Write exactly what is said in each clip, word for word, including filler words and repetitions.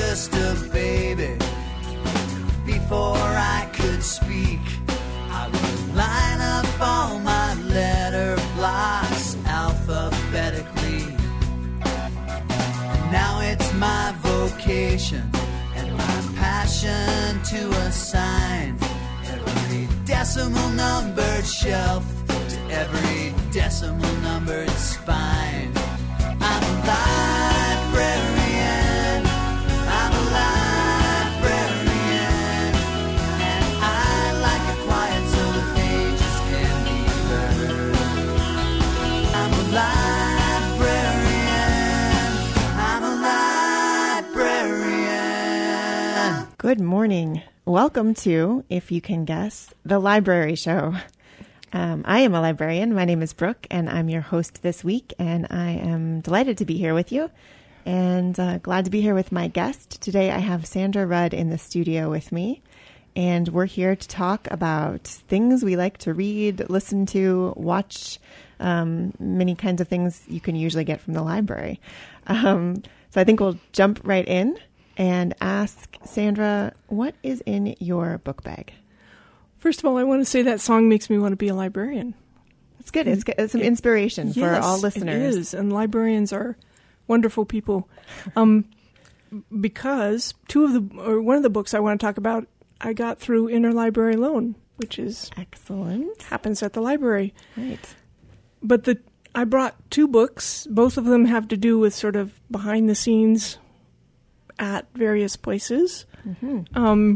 just a baby. Before I could speak, I would line up all my letter blocks alphabetically. Now it's my vocation and my passion to assign every decimal numbered shelf to every decimal numbered spine. I'm a librarian, I'm a librarian, and I like it quiet so the pages can be heard. I'm a librarian, I'm a librarian. Good morning. Welcome to, if you can guess, The Library Show. Um, I am a librarian. My name is Brooke, and I'm your host this week, and I am delighted to be here with you, and uh, glad to be here with my guest. Today I have Sandra Rudd in the studio with me, and we're here to talk about things we like to read, listen to, watch, um, many kinds of things you can usually get from the library. Um, so I think we'll jump right in and ask Sandra, what is in your book bag? First of all, I want to say that song makes me want to be a librarian. It's good. It's, good. It's some inspiration it, for yes, all listeners. It is, and librarians are wonderful people. Um, because two of the, or one of the books I want to talk about, I got through interlibrary loan, which is excellent. Happens at the library. Right. But the I brought two books. Both of them have to do with sort of behind the scenes at various places. Mm-hmm. Um.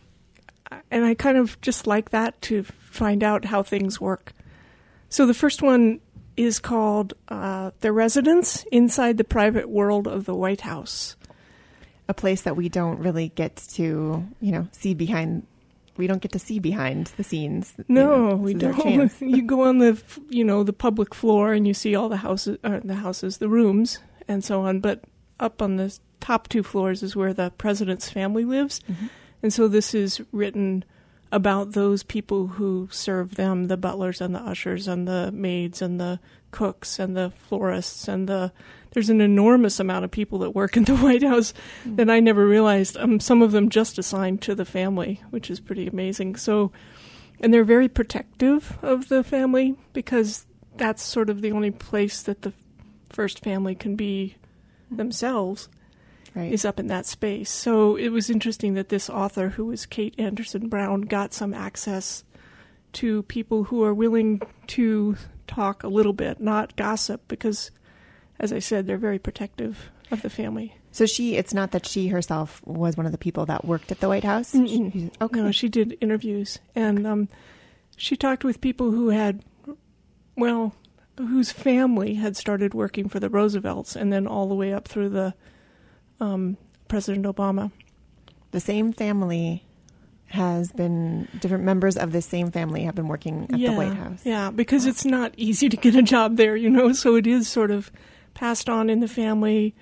And I kind of just like that to find out how things work. So the first one is called uh, The Residence Inside the Private World of the White House. A place that we don't really get to, you know, see behind. We don't get to see behind the scenes. No, you know, we don't. You go on the, you know, the public floor and you see all the houses, uh, the houses, the rooms, and so on. But up on the top two floors is where the president's family lives. Mm-hmm. And so this is written about those people who serve them, the butlers and the ushers and the maids and the cooks and the florists. And the there's an enormous amount of people that work in the White House mm. that I never realized. Um, some of them just assigned to the family, which is pretty amazing. So, and they're very protective of the family because that's sort of the only place that the first family can be mm. themselves. Right. Is up in that space. So it was interesting that this author, who is Kate Anderson Brown, got some access to people who are willing to talk a little bit, not gossip, because, as I said, they're very protective of the family. So she, it's not that she herself was one of the people that worked at the White House? She, okay. No, she did interviews. And um, she talked with people who had, well, whose family had started working for the Roosevelts and then all the way up through the Um, President Obama. The same family has been, different members of the same family have been working at yeah, the White House. Yeah, because wow. It's not easy to get a job there, you know, so it is sort of passed on in the family,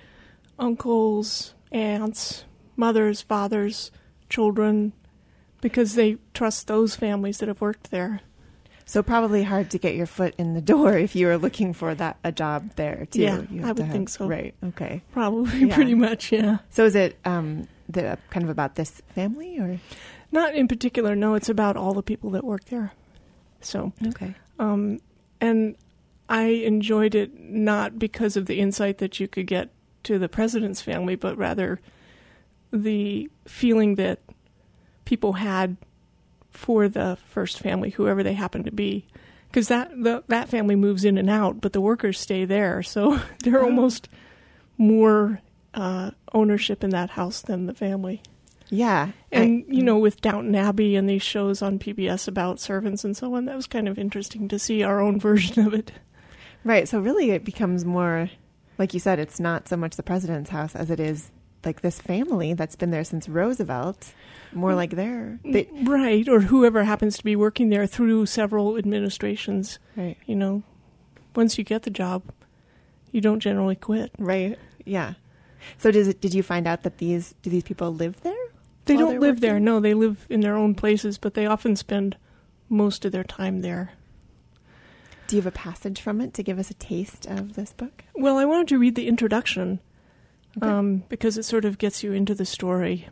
uncles, aunts, mothers, fathers, children, because they trust those families that have worked there. So probably hard to get your foot in the door if you were looking for that a job there, too. Yeah, you I would have, think so. Right, okay. Probably, yeah. pretty much, yeah. So is it um, the, kind of about this family, or? Not in particular, no. It's about all the people that work there. So, okay. Um, and I enjoyed it not because of the insight that you could get to the president's family, but rather the feeling that people had for the first family, whoever they happen to be, because that the, that family moves in and out, but the workers stay there, so they're oh. almost more uh, ownership in that house than the family. Yeah, and I, you know, with Downton Abbey and these shows on P B S about servants and so on, that was kind of interesting to see our own version of it. Right. So really, it becomes more, like you said, it's not so much the president's house as it is like this family that's been there since Roosevelt. More like their... They, right, or whoever happens to be working there through several administrations. Right. You know, once you get the job, you don't generally quit. Right, yeah. So does it, did you find out that these... Do these people live there? They don't live working? there, no. They live in their own places, but they often spend most of their time there. Do you have a passage from it to give us a taste of this book? Well, I wanted to read the introduction Okay. um, because it sort of gets you into the story.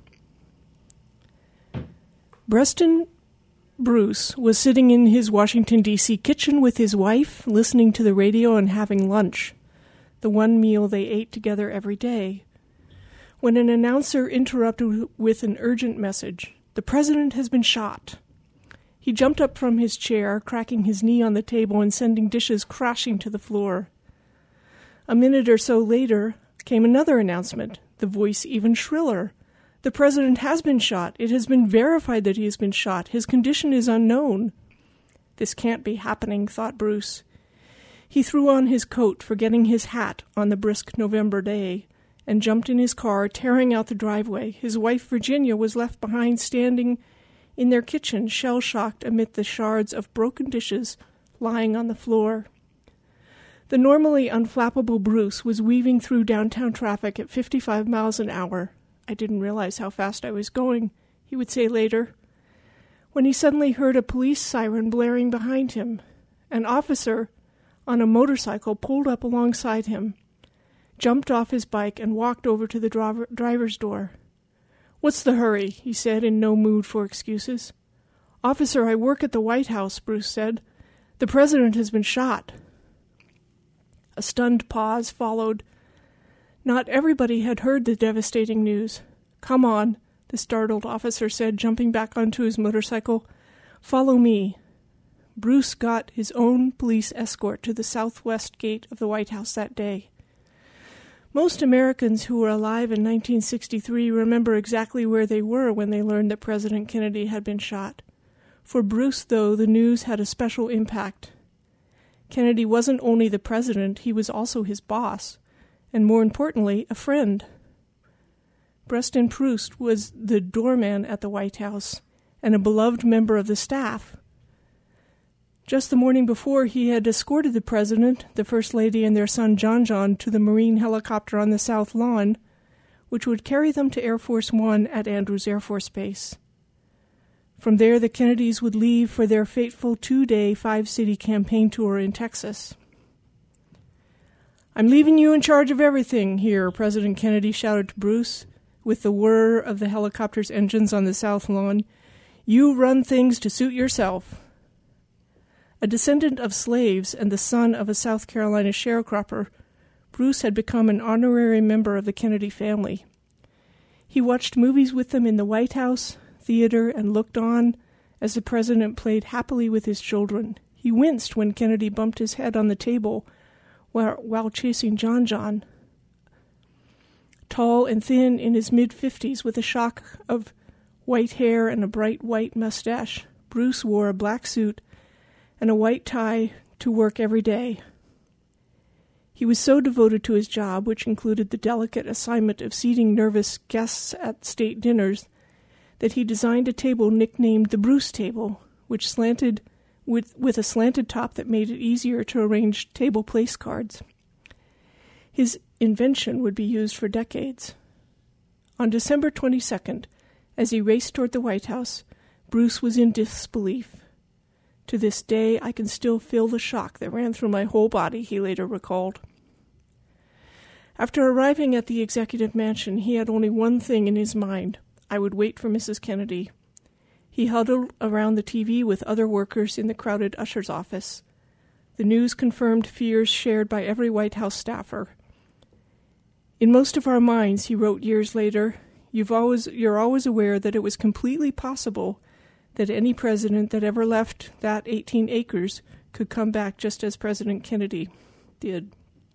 Preston Bruce was sitting in his Washington, D C kitchen with his wife, listening to the radio and having lunch, the one meal they ate together every day, when an announcer interrupted with an urgent message. The president has been shot. He jumped up from his chair, cracking his knee on the table and sending dishes crashing to the floor. A minute or so later came another announcement, the voice even shriller. The president has been shot. It has been verified that he has been shot. His condition is unknown. This can't be happening, thought Bruce. He threw on his coat, forgetting his hat on the brisk November day, and jumped in his car, tearing out the driveway. His wife, Virginia, was left behind, standing in their kitchen, shell-shocked amid the shards of broken dishes lying on the floor. The normally unflappable Bruce was weaving through downtown traffic at fifty-five miles an hour. I didn't realize how fast I was going, he would say later, when he suddenly heard a police siren blaring behind him. An officer on a motorcycle pulled up alongside him, jumped off his bike, and walked over to the driver, driver's door. "What's the hurry?" he said, in no mood for excuses. "Officer, I work at the White House," Bruce said. "The president has been shot." A stunned pause followed. Not everybody had heard the devastating news. "Come on," the startled officer said, jumping back onto his motorcycle. "Follow me." Bruce got his own police escort to the southwest gate of the White House that day. Most Americans who were alive in nineteen sixty-three remember exactly where they were when they learned that President Kennedy had been shot. For Bruce, though, the news had a special impact. Kennedy wasn't only the president, he was also his boss, and more importantly, a friend. Preston Proust was the doorman at the White House and a beloved member of the staff. Just the morning before, he had escorted the president, the First Lady, and their son John John to the Marine helicopter on the South Lawn, which would carry them to Air Force One at Andrews Air Force Base. From there, the Kennedys would leave for their fateful two-day, five-city campaign tour in Texas. "I'm leaving you in charge of everything here," President Kennedy shouted to Bruce, with the whir of the helicopter's engines on the South Lawn. "You run things to suit yourself." A descendant of slaves and the son of a South Carolina sharecropper, Bruce had become an honorary member of the Kennedy family. He watched movies with them in the White House, theater, and looked on as the president played happily with his children. He winced when Kennedy bumped his head on the table while, while chasing John John. Tall and thin in his mid-fifties with a shock of white hair and a bright white mustache, Bruce wore a black suit and a white tie to work every day. He was so devoted to his job, which included the delicate assignment of seating nervous guests at state dinners, that he designed a table nicknamed the Bruce Table, which slanted with, with a slanted top that made it easier to arrange table place cards. His invention would be used for decades. On December twenty-second, as he raced toward the White House, Bruce was in disbelief. "To this day, I can still feel the shock that ran through my whole body," he later recalled. After arriving at the executive mansion, he had only one thing in his mind: I would wait for Missus Kennedy. He huddled around the T V with other workers in the crowded usher's office. The news confirmed fears shared by every White House staffer. "In most of our minds," he wrote years later, You've always, you're always aware that it was completely possible that any president that ever left that eighteen acres could come back just as President Kennedy did."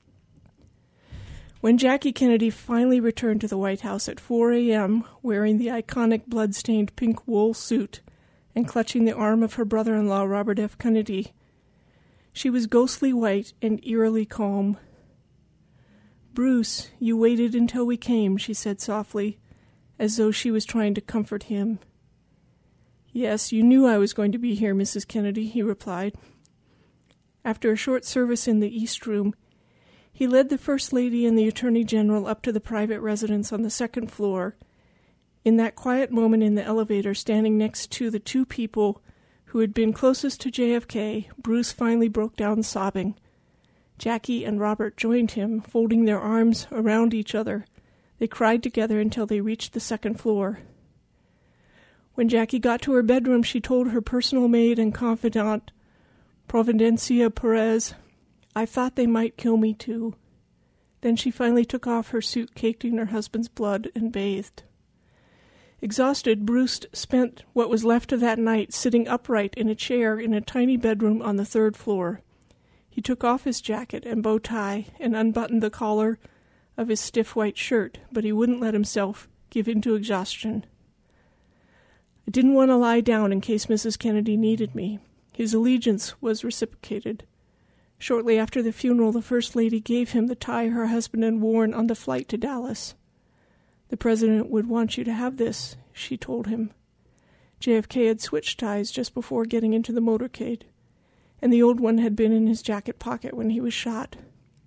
When Jackie Kennedy finally returned to the White House at four a.m., wearing the iconic blood-stained pink wool suit and clutching the arm of her brother-in-law, Robert F. Kennedy, she was ghostly white and eerily calm. "Bruce, you waited until we came," she said softly, as though she was trying to comfort him. "Yes, you knew I was going to be here, Missus Kennedy," he replied. After a short service in the East Room, he led the First Lady and the Attorney General up to the private residence on the second floor. In that quiet moment in the elevator, standing next to the two people who had been closest to J F K, Bruce finally broke down sobbing. Jackie and Robert joined him, folding their arms around each other They cried together until they reached the second floor. When Jackie got to her bedroom, she told her personal maid and confidant, Providencia Perez, "I thought they might kill me too." Then she finally took off her suit caked in her husband's blood and bathed. Exhausted, Bruce spent what was left of that night sitting upright in a chair in a tiny bedroom on the third floor. He took off his jacket and bow tie and unbuttoned the collar of his stiff white shirt, but he wouldn't let himself give in to exhaustion. I didn't want to lie down in case Missus Kennedy needed me. His allegiance was reciprocated. Shortly after the funeral, the First Lady gave him the tie her husband had worn on the flight to Dallas. "The President would want you to have this," she told him. J F K had switched ties just before getting into the motorcade, and the old one had been in his jacket pocket when he was shot.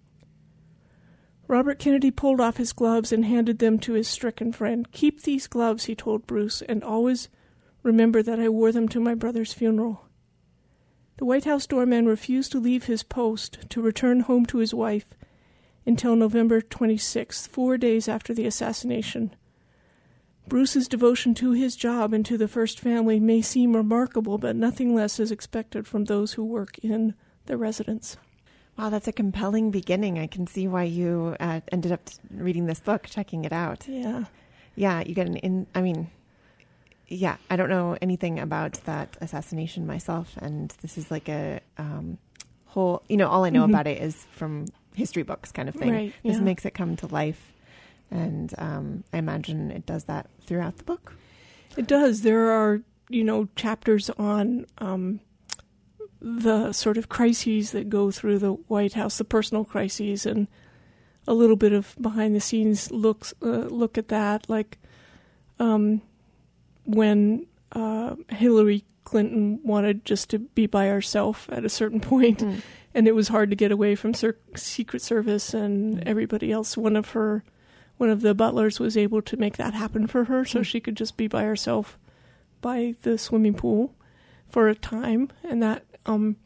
Robert Kennedy pulled off his gloves and handed them to his stricken friend. "Keep these gloves," he told Bruce, "and always remember that I wore them to my brother's funeral." The White House doorman refused to leave his post to return home to his wife until November twenty-sixth, four days after the assassination. Bruce's devotion to his job and to the First Family may seem remarkable, but nothing less is expected from those who work in the residence. Wow, that's a compelling beginning. I can see why you uh, ended up reading this book, checking it out. Yeah. Yeah, you get an in, I mean, yeah, I don't know anything about that assassination myself, and this is like a um, whole, you know, all I know mm-hmm. about it is from history books kind of thing. Right, this yeah. makes it come to life, and um, I imagine it does that throughout the book. It does. There are, you know, chapters on um, the sort of crises that go through the White House, the personal crises, and a little bit of behind-the-scenes looks uh, look at that, like um, when uh, Hillary Clinton wanted just to be by herself at a certain point, mm. and it was hard to get away from Cir- Secret Service and mm. everybody else. One of her, one of the butlers was able to make that happen for her, so mm. she could just be by herself by the swimming pool for a time, and that um,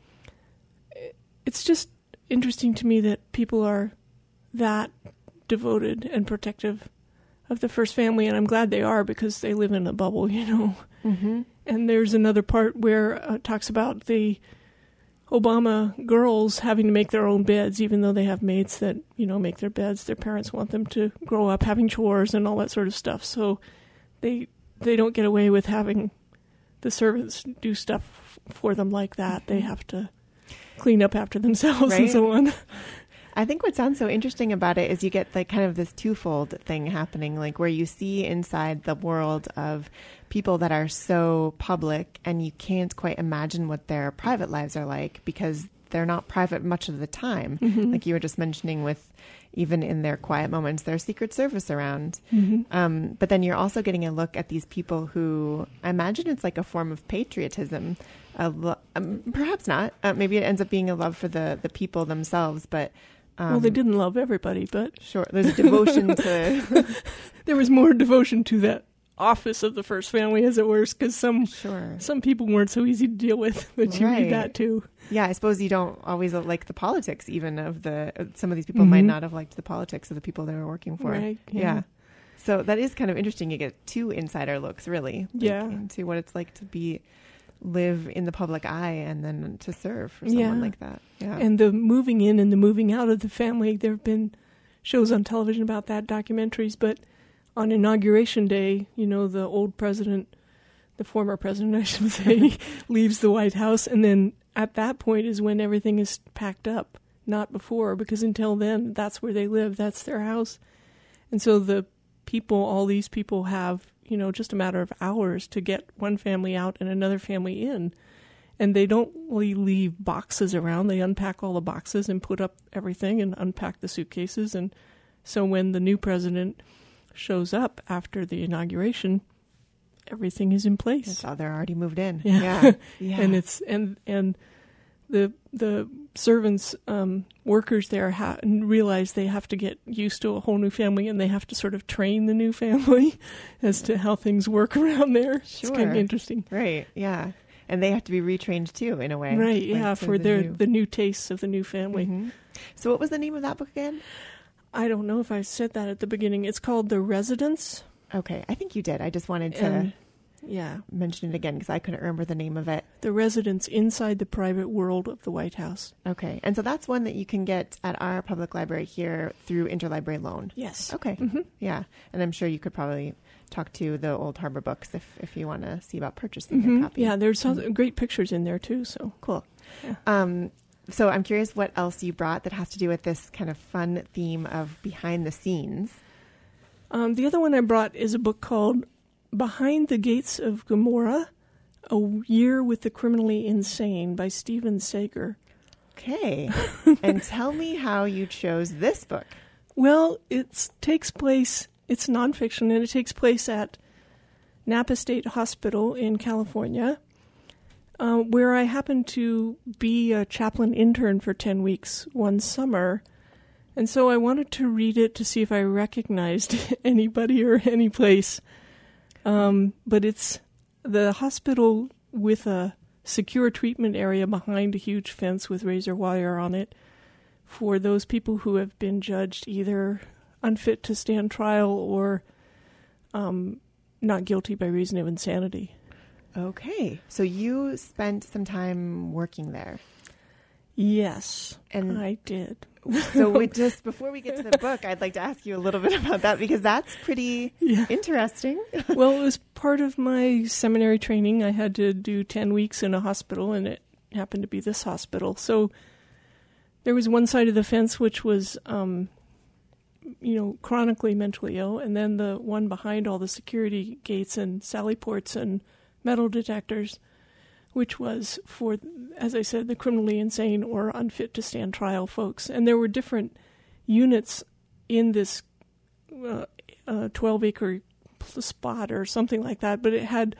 it's just interesting to me that people are that devoted and protective of the First Family, and I'm glad they are, because they live in a bubble, you know. Mm-hmm. And there's another part where uh, it talks about the Obama girls having to make their own beds, even though they have maids that, you know, make their beds. Their parents want them to grow up having chores and all that sort of stuff, so they they don't get away with having the servants do stuff for them like that. They have to clean up after themselves, right? And so on. I think what sounds so interesting about it is you get like kind of this twofold thing happening, like where you see inside the world of people that are so public and you can't quite imagine what their private lives are like because they're not private much of the time. Mm-hmm. Like you were just mentioning with even in their quiet moments, there's Secret Service around. Mm-hmm. Um, but then you're also getting a look at these people who I imagine it's like a form of patriotism. A lo- um, perhaps not. Uh, maybe it ends up being a love for the, the people themselves, but Um, well, they didn't love everybody, but sure, there's a devotion to. There was more devotion to that office of the First Family, as it were, because some sure. some people weren't so easy to deal with. But you right. read that too. Yeah, I suppose you don't always like the politics, even of the. Some of these people mm-hmm. might not have liked the politics of the people they were working for. Right. Yeah. yeah. So that is kind of interesting. You get two insider looks, really. Like, yeah. into what it's like to be. Live in the public eye and then to serve for someone yeah. like that. Yeah. And the moving in and the moving out of the family, there have been shows on television about that, documentaries, but on Inauguration Day, you know, the old president, the former president, I should say, leaves the White House, and then at that point is when everything is packed up, not before, because until then, that's where they live, that's their house. And so the people, all these people have, you know, just a matter of hours to get one family out and another family in. And they don't really leave boxes around. They unpack all the boxes and put up everything and unpack the suitcases. And so when the new president shows up after the inauguration, everything is in place. So they're already moved in. Yeah. Yeah. yeah. and it's and and the the servants, um, workers there ha- realize they have to get used to a whole new family, and they have to sort of train the new family as to how things work around there. Sure. It's kind of interesting. Right, yeah. And they have to be retrained too, in a way. Right, like yeah, for the their new... the new tastes of the new family. Mm-hmm. So what was the name of that book again? I don't know if I said that at the beginning. It's called The Residence. Okay, I think you did. I just wanted to And, yeah, mention it again because I couldn't remember the name of it. The Residence Inside the Private World of the White House. Okay, and so that's one that you can get at our public library here through Interlibrary Loan. Yes. Okay, Mm-hmm. yeah, and I'm sure you could probably talk to the Old Harbor Books if, if you want to see about purchasing Mm-hmm. a copy. Yeah, there's some Mhm. great pictures in there too. So Cool. Yeah. Um, so I'm curious what else you brought that has to do with this kind of fun theme of behind the scenes. um, the other one I brought is a book called Behind the Gates of Gomorrah, A Year with the Criminally Insane by Stephen Sager. Okay, and tell me how you chose this book. Well, it takes place, it's nonfiction, and it takes place at Napa State Hospital in California, uh, where I happened to be a chaplain intern for ten weeks one summer. And so I wanted to read it to see if I recognized anybody or any place. Um, but it's the hospital with a secure treatment area behind a huge fence with razor wire on it for those people who have been judged either unfit to stand trial or um, not guilty by reason of insanity. Okay, so you spent some time working there. Yes, And- I did. So we just before we get to the book, I'd like to ask you a little bit about that because that's pretty Yeah. interesting. Well, it was part of my seminary training. I had to do ten weeks in a hospital, and it happened to be this hospital. So there was one side of the fence which was, um, you know, chronically mentally ill, and then the one behind all the security gates and sally ports and metal detectors, which was for, as I said, the criminally insane or unfit to stand trial folks. And there were different units in this uh, uh, twelve-acre spot or something like that, but it had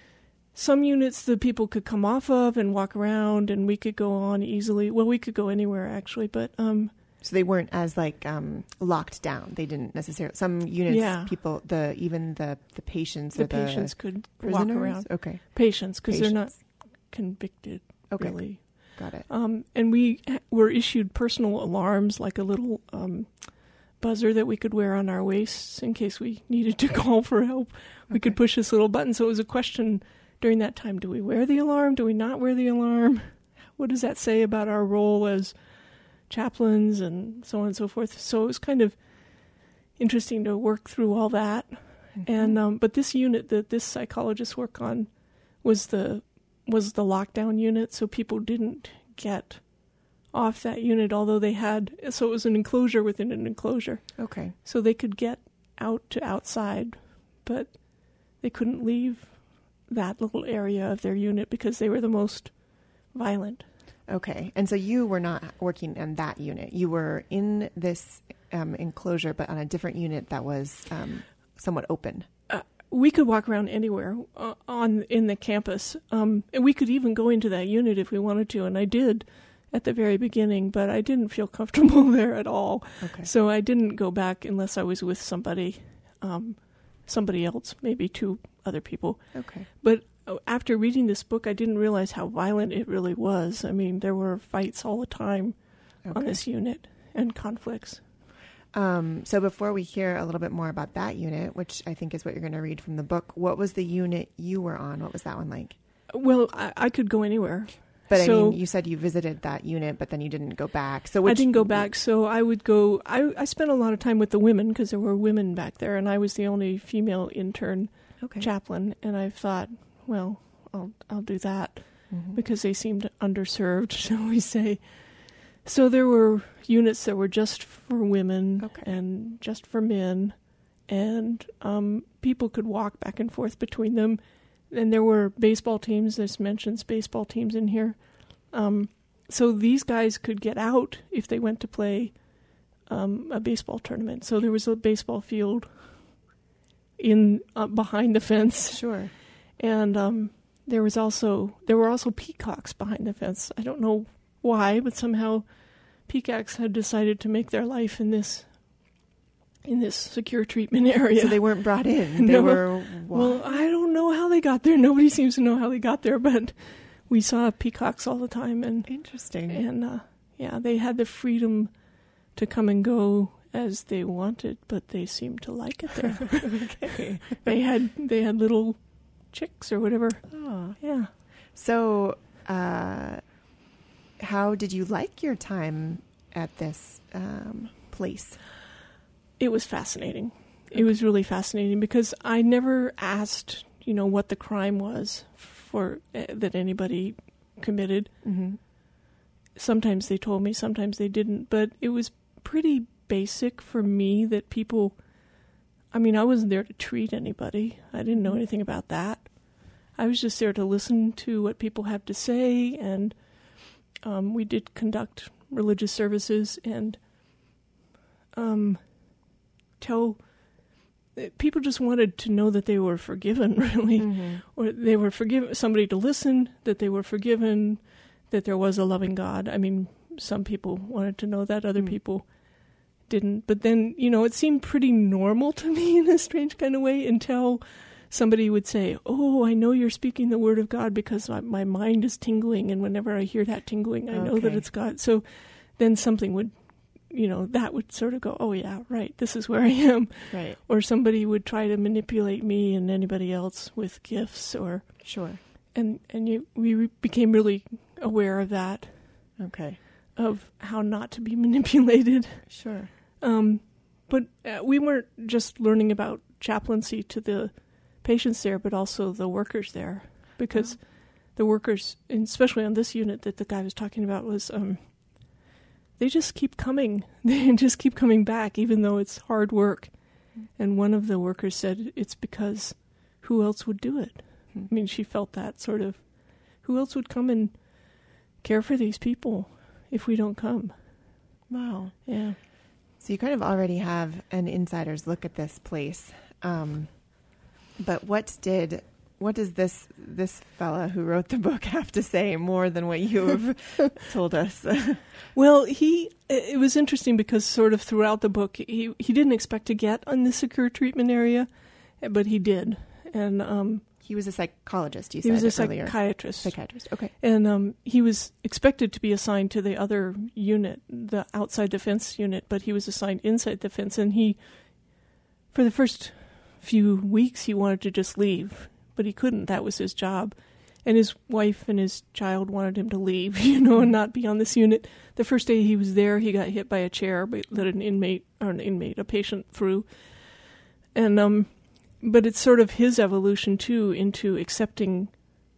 some units that people could come off of and walk around, and we could go on easily. Well, we could go anywhere, actually, but... Um, So they weren't as like um, locked down. They didn't necessarily. Some units, Yeah. people, the even the the patients the or the patients could prisoners. walk around. Okay, Patients, because they're not Patients. convicted, Okay. really. got it. Um, and we ha- were issued personal alarms, like a little um, buzzer that we could wear on our waists in case we needed to call for help. We could Okay. push this little button. So it was a question during that time, do we wear the alarm? Do we not wear the alarm? What does that say about our role as chaplains and so on and so forth? So it was kind of interesting to work through all that. And um, but this unit that this psychologist worked on was the was the lockdown unit, so people didn't get off that unit, although they had, so it was an enclosure within an enclosure. Okay, So they could get out to outside, but they couldn't leave that little area of their unit because they were the most violent. okay. And so you were not working in that unit. You were in this um, enclosure, but on a different unit that was um, somewhat open. Uh, we could walk around anywhere uh, on in the campus. Um, and we could even go into that unit if we wanted to, and I did at the very beginning, but I didn't feel comfortable there at all. Okay. So I didn't go back unless I was with somebody, um, somebody else, maybe two other people. Okay. But uh, after reading this book, I didn't realize how violent it really was. I mean, there were fights all the time on Okay. this unit and conflicts. Um, so before we hear a little bit more about that unit, which I think is what you're going to read from the book, what was the unit you were on? What was that one like? Well, I, I could go anywhere. But So- I mean, you said you visited that unit, but then you didn't go back. So which, I didn't go back, so I would go. I, I spent a lot of time with the women because there were women back there, and I was the only female intern Okay. chaplain. And I thought, well, I'll I'll do that Mhm. because they seemed underserved, shall we say? So there were units that were just for women Okay. and just for men, and um, people could walk back and forth between them. And there were baseball teams. This mentions baseball teams in here. Um, so these guys could get out if they went to play um, a baseball tournament. So there was a baseball field in uh, behind the fence, Sure. and um, there was also there were also peacocks behind the fence. I don't know why, but somehow peacocks had decided to make their life in this in this secure treatment area. So they weren't brought in. They No. were. Well, I don't know how they got there. Nobody seems to know how they got there, but we saw peacocks all the time, and interesting. and uh, yeah, they had the freedom to come and go as they wanted, but they seemed to like it there. Okay. They had they had little chicks or whatever. Oh. Yeah. So, uh, how did you like your time at this um, place? It was fascinating. It was really fascinating because I never asked, you know, what the crime was for uh, that anybody committed. Mm-hmm. Sometimes they told me, sometimes they didn't, but it was pretty basic for me that people, I mean, I wasn't there to treat anybody. I didn't know anything about that. I was just there to listen to what people have to say, and um, we did conduct religious services and um, tell, people just wanted to know that they were forgiven, really, Mm-hmm. or they were forgiven, somebody to listen, that they were forgiven, that there was a loving God. I mean, some people wanted to know that, other Mm. people didn't. But then, you know, it seemed pretty normal to me in a strange kind of way until somebody would say, oh, I know you're speaking the word of God because my, my mind is tingling, and whenever I hear that tingling, I know that Okay. it's God. So then something would, you know, that would sort of go, oh, yeah, right, this is where I am. Right. Or somebody would try to manipulate me and anybody else with gifts, or Sure. and and you, we re- became really aware of that, Okay. of how not to be manipulated. Sure. Um, but uh, we weren't just learning about chaplaincy to the patients there, but also the workers there, because Oh. the workers, and especially on this unit that the guy was talking about, was um, they just keep coming. They just keep coming back, even though it's hard work. And one of the workers said it's because who else would do it? Hmm. I mean, she felt that sort of, who else would come and care for these people if we don't come? Wow. Yeah. So you kind of already have an insider's look at this place. Um, but what did what does this this fella who wrote the book have to say more than what you have told us? Well, he it was interesting because sort of throughout the book, he he didn't expect to get on the secure treatment area, but he did. And um, He was a psychologist, you he said was a earlier. psychiatrist. Psychiatrist. Okay. And um, he was expected to be assigned to the other unit, the outside the fence unit, but he was assigned inside the fence. And he, for the first few weeks, he wanted to just leave, but he couldn't. That was his job. And his wife and his child wanted him to leave, you know, and not be on this unit. The first day he was there, he got hit by a chair that an inmate, or an inmate, a patient threw. And, um, but it's sort of his evolution, too, into accepting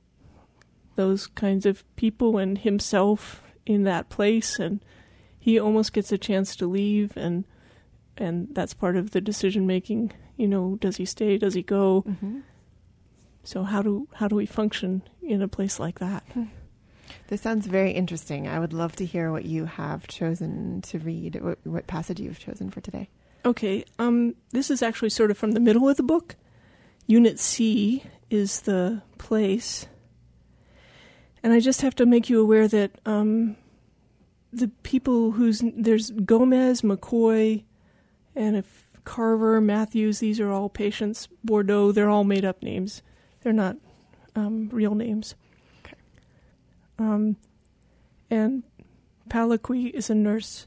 those kinds of people and himself in that place. And he almost gets a chance to leave, and and that's part of the decision-making. You know, does he stay? Does he go? Mm-hmm. So how do how do we function in a place like that? This sounds very interesting. I would love to hear what you have chosen to read, what, what passage you've chosen for today. Okay, um, this is actually sort of from the middle of the book. Unit C is the place. And I just have to make you aware that um, the people who's... There's Gomez, McCoy, and if Carver, Matthews, these are all patients. Bordeaux, they're all made-up names. They're not um, real names. Okay. Um, and Palaquí is a nurse.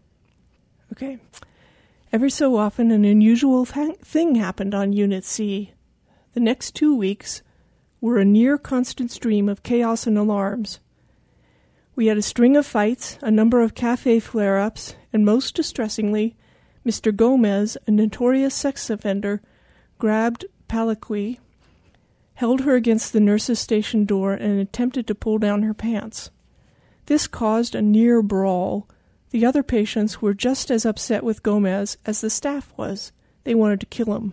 Okay. Every so often, an unusual th- thing happened on Unit C. The next two weeks were a near-constant stream of chaos and alarms. We had a string of fights, a number of cafe flare-ups, and most distressingly, Mister Gomez, a notorious sex offender, grabbed Palaquí, held her against the nurse's station door, and attempted to pull down her pants. This caused a near brawl. The other patients were just as upset with Gomez as the staff was. They wanted to kill him.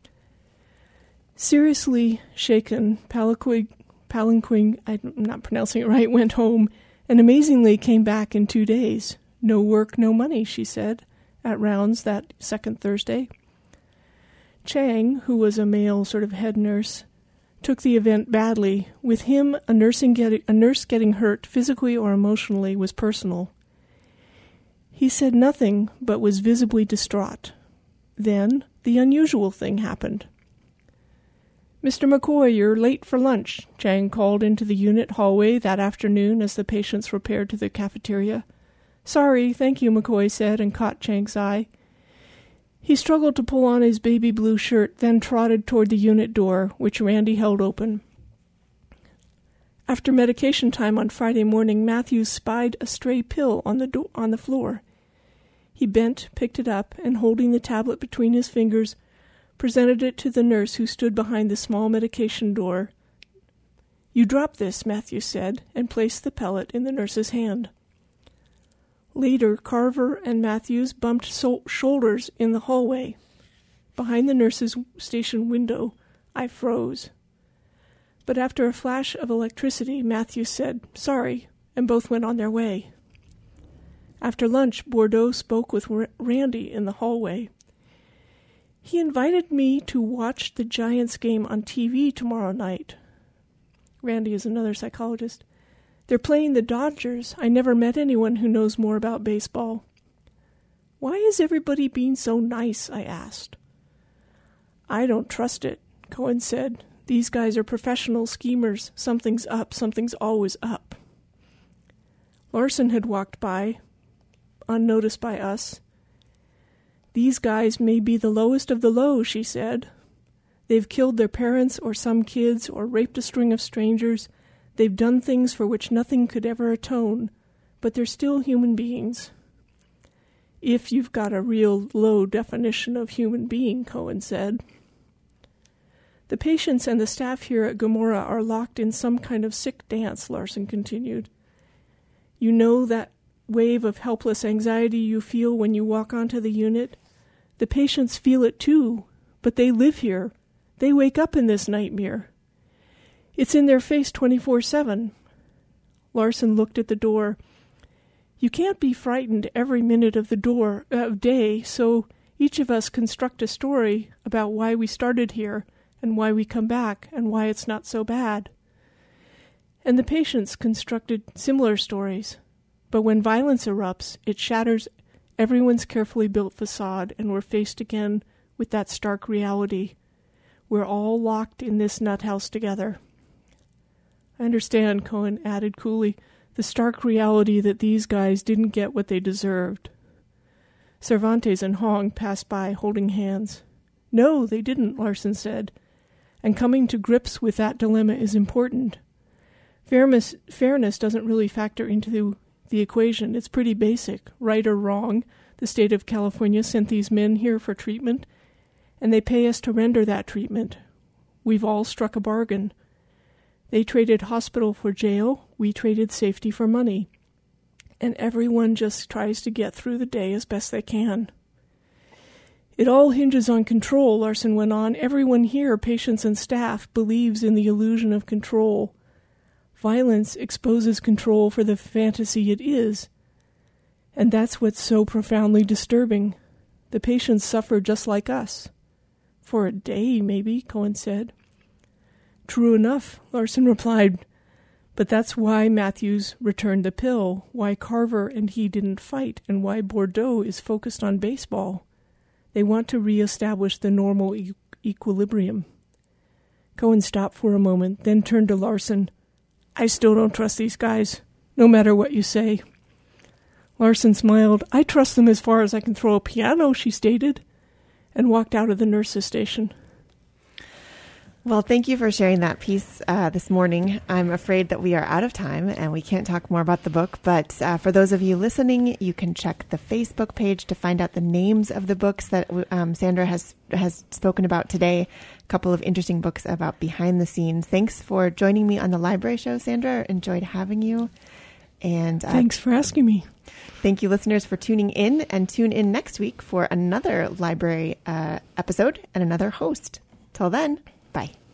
Seriously shaken, Palaquí, Palaquí, I'm not pronouncing it right, went home and amazingly came back in two days. No work, no money, she said, at rounds that second Thursday. Chang, who was a male sort of head nurse, took the event badly. With him, a, nursing get- a nurse getting hurt physically or emotionally was personal. He said nothing, but was visibly distraught. Then, the unusual thing happened. Mister McCoy, you're late for lunch, Chang called into the unit hallway that afternoon as the patients repaired to the cafeteria. Sorry, thank you, McCoy said, and caught Chang's eye. He struggled to pull on his baby blue shirt, then trotted toward the unit door, which Randy held open. After medication time on Friday morning, Matthews spied a stray pill on the do- on the floor. He bent, picked it up, and holding the tablet between his fingers, presented it to the nurse who stood behind the small medication door. "You drop this," Matthews said, and placed the pellet in the nurse's hand. Later, Carver and Matthews bumped so- shoulders in the hallway. Behind the nurse's station window, I froze. But after a flash of electricity, Matthews said, "Sorry," and both went on their way. After lunch, Bordeaux spoke with R- Randy in the hallway. "He invited me to watch the Giants game on T V tomorrow night." Randy is another psychologist. "They're playing the Dodgers. I never met anyone who knows more about baseball." "Why is everybody being so nice?" I asked. "I don't trust it," Cohen said. "These guys are professional schemers. Something's up. Something's always up." Larson had walked by, unnoticed by us. "These guys may be the lowest of the low," she said. "They've killed their parents or some kids or raped a string of strangers. They've done things for which nothing could ever atone, but they're still human beings." "If you've got a real low definition of human being," Cohen said. "The patients and the staff here at Gomorrah are locked in some kind of sick dance," Larson continued. "You know that wave of helpless anxiety you feel when you walk onto the unit? The patients feel it too, but they live here. They wake up in this nightmare. It's in their face twenty-four seven. Larson looked at the door. "You can't be frightened every minute of the door of uh, day, so each of us construct a story about why we started here and why we come back and why it's not so bad." And the patients constructed similar stories. But when violence erupts, it shatters everyone's carefully built facade, and we're faced again with that stark reality. We're all locked in this nut house together. "I understand," Cohen added coolly, "the stark reality that these guys didn't get what they deserved." Cervantes and Hong passed by holding hands. "No, they didn't," Larson said, "and coming to grips with that dilemma is important. Fairness, fairness doesn't really factor into the equation. It's pretty basic. Right or wrong, the state of California sent these men here for treatment, and they pay us to render that treatment. We've all struck a bargain. They traded hospital for jail, we traded safety for money. And everyone just tries to get through the day as best they can." "It all hinges on control," Larson went on. "Everyone here, patients and staff, believes in the illusion of control. Violence exposes control for the fantasy it is. And that's what's so profoundly disturbing. The patients suffer just like us." "For a day, maybe," Cohen said. "True enough," Larson replied. "But that's why Matthews returned the pill, why Carver and he didn't fight, and why Bordeaux is focused on baseball. They want to reestablish the normal e- equilibrium." Cohen stopped for a moment, then turned to Larson. "I still don't trust these guys, no matter what you say." Larson smiled. "I trust them as far as I can throw a piano," she stated, and walked out of the nurse's station. Well, thank you for sharing that piece uh, this morning. I'm afraid that we are out of time and we can't talk more about the book, but uh, for those of you listening, you can check the Facebook page to find out the names of the books that um, Sandra has has spoken about today. A couple of interesting books about behind the scenes. Thanks for joining me on the library show, Sandra. Enjoyed having you. And uh, thanks for asking me. Thank you, listeners, for tuning in, and tune in next week for another library uh, episode and another host. Till then, bye.